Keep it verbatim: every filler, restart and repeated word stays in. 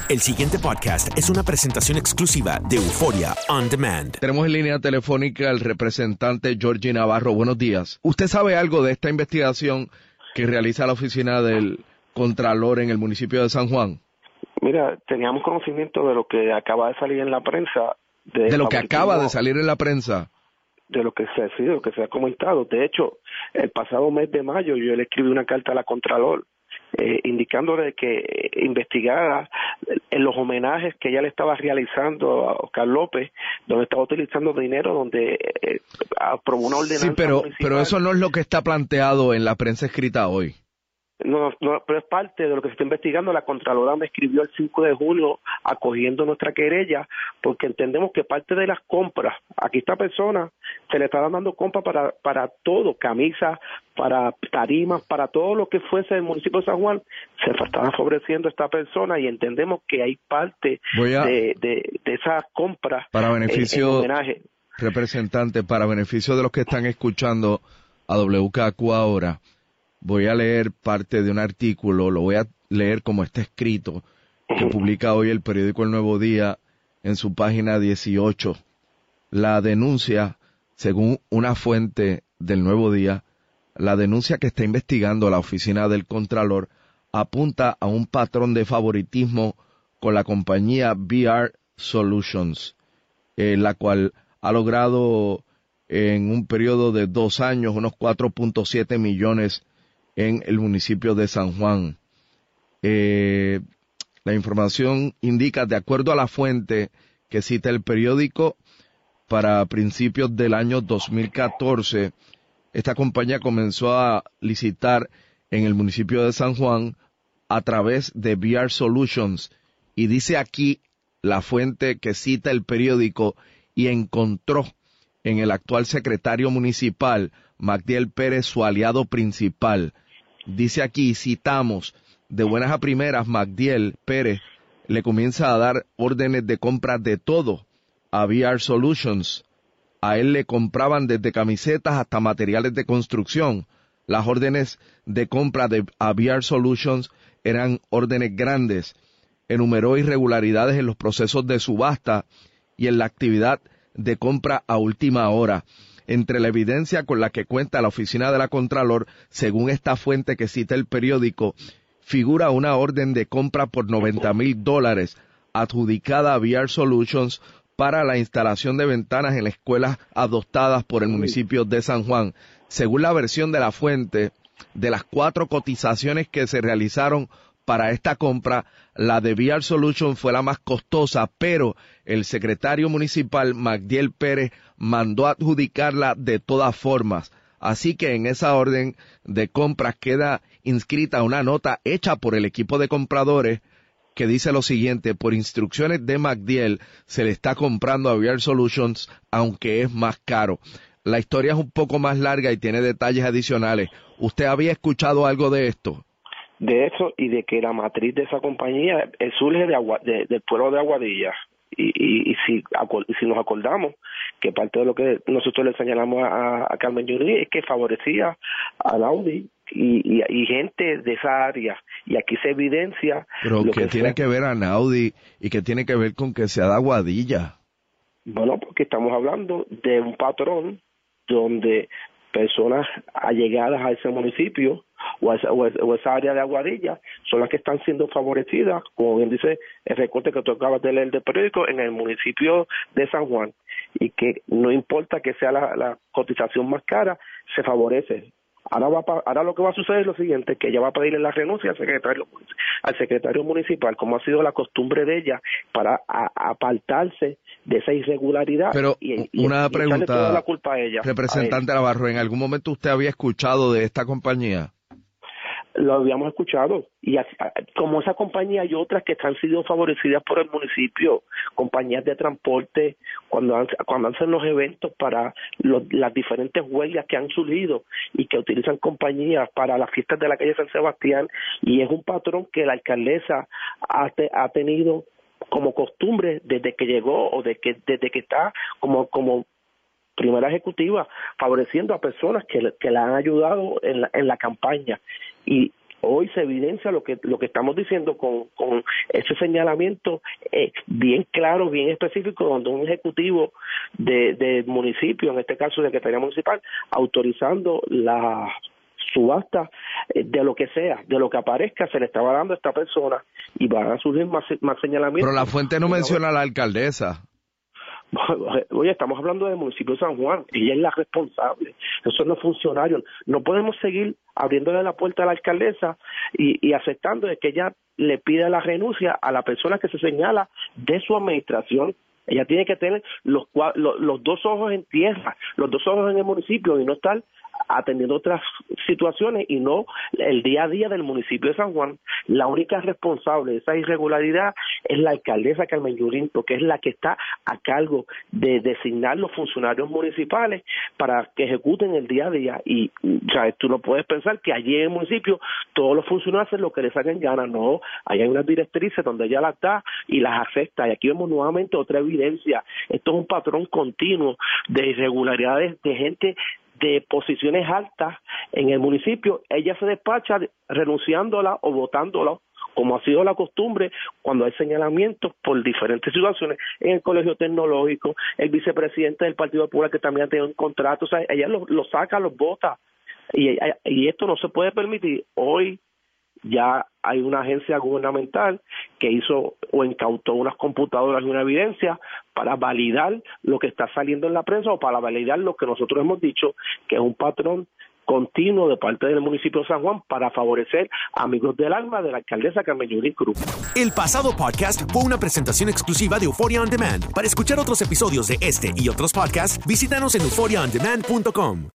El siguiente podcast es una presentación exclusiva de Euforia On Demand. Tenemos en línea telefónica al representante Georgie Navarro. Buenos días. ¿Usted sabe algo de esta investigación que realiza la oficina del Contralor en el municipio de San Juan? Mira, teníamos conocimiento de lo que acaba de salir en la prensa. De, de lo que acaba de salir en la prensa. De lo que se ha sido, que se ha comentado. De hecho, el pasado mes de mayo yo le escribí una carta a la Contralor eh, indicándole que investigara en los homenajes que ella le estaba realizando a Oscar López, donde estaba utilizando dinero, donde eh, aprobó una ordenanza. Sí, pero, municipal. pero eso no es lo que está planteado en la prensa escrita hoy. No, no, pero es parte de lo que se está investigando. La Contralora me escribió el cinco de julio acogiendo nuestra querella porque entendemos que parte de las compras, aquí esta persona se le estaba dando compras para para todo, camisas, para tarimas, para todo lo que fuese el municipio de San Juan, se estaba favoreciendo a esta persona y entendemos que hay parte a, de, de, de esas compras para beneficio, en, en homenaje. Representante, para beneficio de los que están escuchando a W K Q ahora, voy a leer parte de un artículo, lo voy a leer como está escrito, que publica hoy el periódico El Nuevo Día en su página dieciocho. La denuncia, según una fuente del Nuevo Día, la denuncia que está investigando la oficina del Contralor apunta a un patrón de favoritismo con la compañía V R Solutions, eh, la cual ha logrado en un periodo de dos años unos cuatro punto siete millones en el municipio de San Juan. Eh, la información indica, de acuerdo a la fuente que cita el periódico, para principios del año dos mil catorce, esta compañía comenzó a licitar en el municipio de San Juan a través de V R Solutions. Y dice aquí la fuente que cita el periódico y encontró en el actual secretario municipal, Magdiel Pérez, su aliado principal. Dice aquí, citamos, de buenas a primeras, Magdiel Pérez le comienza a dar órdenes de compra de todo a V R Solutions. A él le compraban desde camisetas hasta materiales de construcción. Las órdenes de compra de a V R Solutions eran órdenes grandes. Enumeró irregularidades en los procesos de subasta y en la actividad de compra a última hora. Entre la evidencia con la que cuenta la oficina de la Contralor, según esta fuente que cita el periódico, figura una orden de compra por noventa mil dólares adjudicada a V R Solutions para la instalación de ventanas en las escuelas adoptadas por el municipio de San Juan. Según la versión de la fuente, de las cuatro cotizaciones que se realizaron para esta compra, la de V R Solutions fue la más costosa, pero el secretario municipal, Magdiel Pérez, mandó adjudicarla de todas formas. Así que en esa orden de compras queda inscrita una nota hecha por el equipo de compradores que dice lo siguiente: por instrucciones de Magdiel se le está comprando a V R Solutions, aunque es más caro. La historia es un poco más larga y tiene detalles adicionales. ¿Usted había escuchado algo de esto? De eso y de que la matriz de esa compañía eh, surge de agua, de, del pueblo de Aguadilla. Y, y, y si, si nos acordamos que parte de lo que nosotros le señalamos a, a Carmen Yuri es que favorecía a Audi y, y, y gente de esa área, y aquí se evidencia. Pero lo que que tiene sea, que ver a Naudi y que tiene que ver con que sea de Aguadilla. Bueno, porque estamos hablando de un patrón donde personas allegadas a ese municipio o a esa, o esa, o esa área de Aguadilla son las que están siendo favorecidas, como bien dice el recorte que tú acabas de leer del periódico, en el municipio de San Juan, y que no importa que sea la, la cotización más cara, se favorece. Ahora, va pa, ahora lo que va a suceder es lo siguiente, que ella va a pedirle la renuncia al secretario al secretario municipal, como ha sido la costumbre de ella, para a, apartarse de esa irregularidad. Pero y, y, una y pregunta, toda la culpa a ella, representante a Navarro, ¿en algún momento usted había escuchado de esta compañía? Lo habíamos escuchado, y así, como esa compañía hay otras que han sido favorecidas por el municipio, compañías de transporte, cuando, han, cuando hacen los eventos para los, las diferentes huelgas que han surgido y que utilizan compañías para las fiestas de la calle San Sebastián, y es un patrón que la alcaldesa ha, te, ha tenido como costumbre desde que llegó o de que, desde que está como como primera ejecutiva, favoreciendo a personas que, que la han ayudado en la, en la campaña. Y hoy se evidencia lo que lo que estamos diciendo con, con ese señalamiento eh, bien claro, bien específico, donde un ejecutivo de, de municipio, en este caso Secretaría Municipal, autorizando la subasta de lo que sea, de lo que aparezca, se le estaba dando a esta persona y van a surgir más, más señalamientos. Pero la fuente no menciona a la alcaldesa. Oye, estamos hablando del municipio de San Juan, ella es la responsable, esos son los funcionarios. No podemos seguir abriéndole la puerta a la alcaldesa y, y aceptando de que ella le pida la renuncia a la persona que se señala de su administración. Ella tiene que tener los, los, los dos ojos en tierra, los dos ojos en el municipio y no estar atendiendo otras situaciones y no el día a día del municipio de San Juan. La única responsable de esa irregularidad es la alcaldesa Carmen Yulín, porque es la que está a cargo de designar los funcionarios municipales para que ejecuten el día a día. Y ¿sabes? Tú no puedes pensar que allí en el municipio todos los funcionarios hacen lo que les hagan ganas. No, ahí hay unas directrices donde ella las da y las acepta. Y aquí vemos nuevamente otra evidencia. Esto es un patrón continuo de irregularidades de gente de posiciones altas en el municipio. Ella se despacha renunciándola o votándola, como ha sido la costumbre cuando hay señalamientos por diferentes situaciones en el Colegio Tecnológico, el vicepresidente del Partido Popular que también ha tenido un contrato, o sea, ella lo, lo saca, los vota, y, y esto no se puede permitir. Hoy ya hay una agencia gubernamental que hizo o incautó unas computadoras y una evidencia para validar lo que está saliendo en la prensa o para validar lo que nosotros hemos dicho, que es un patrón continuo de parte del municipio de San Juan para favorecer amigos del alma de la alcaldesa Carmen Yulín Cruz. El pasado podcast fue una presentación exclusiva de Euphoria On Demand. Para escuchar otros episodios de este y otros podcasts, visítanos en euphoria on demand punto com.